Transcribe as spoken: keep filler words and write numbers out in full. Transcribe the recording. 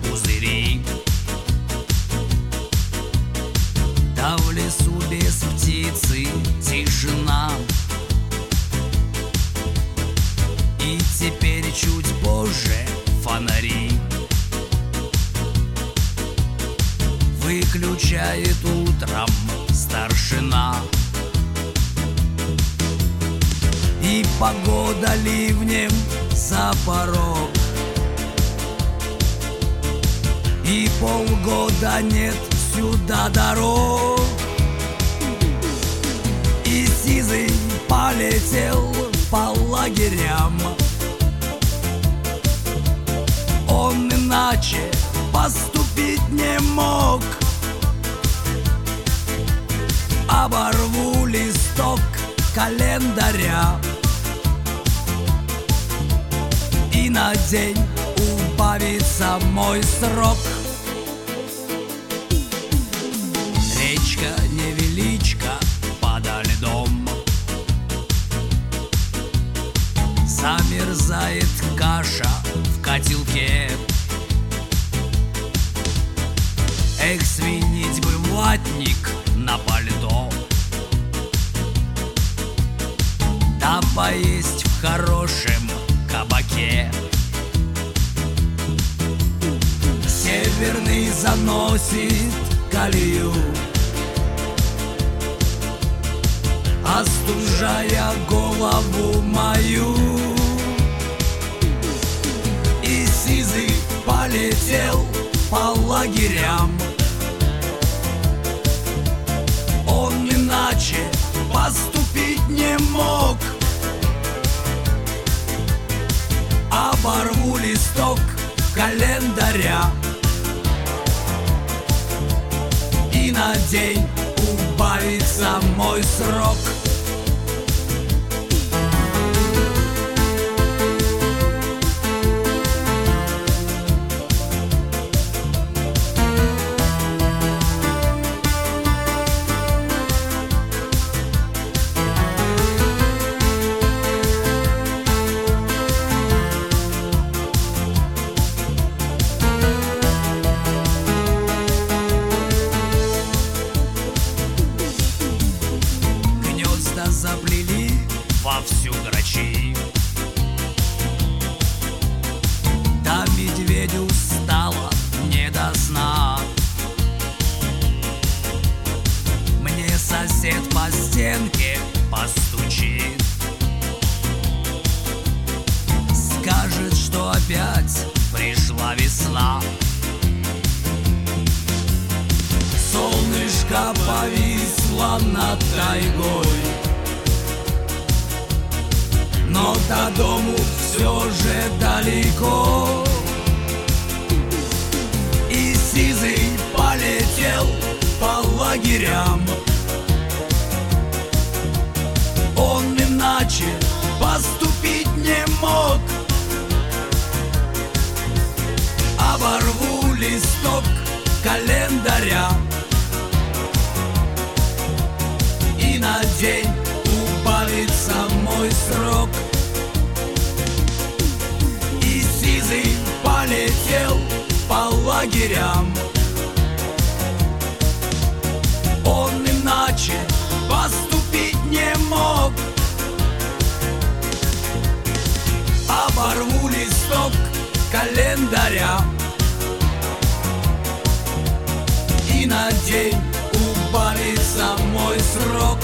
пузыри. Да в лесу без птицы тишина. И теперь чуть позже фонари выключает утром старшина. И погода ливнем за порог, и полгода нет сюда дорог. И сизый полетел по лагерям. Он иначе поступить не мог. Оборву листок календаря, и на день убавится мой срок. Речка невеличка подо льдом, замерзает каша в котелке. Эх, сменить бы ватник на пальто, да поесть в хорошем кабаке. Северный заносит колею, остужая голову мою. И сизый полетел по лагерям. Он иначе поступить не мог. Оборву листок календаря, и на день убавится мой срок. Заплели вовсю грачи, да медведю стало не до сна. Мне сосед по стенке постучит, скажет, что опять пришла весна. Солнышко повисло над тайгой, но до дому все же далеко. И сизый полетел по лагерям. Он иначе поступить не мог. Оборву листок календаря, и на день убавится мой срок. И сизый полетел по лагерям. Он иначе поступить не мог. Оборву листок календаря, и на день убавится мой срок.